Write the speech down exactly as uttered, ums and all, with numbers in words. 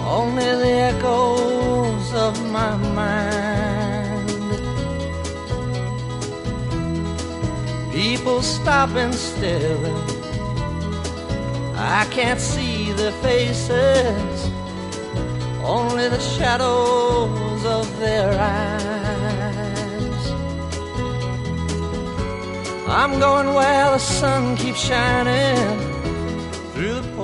only the echoes of my mind. People stopping still, I can't see their faces, only the shadows of their eyes. I'm going where the sun keeps shining through the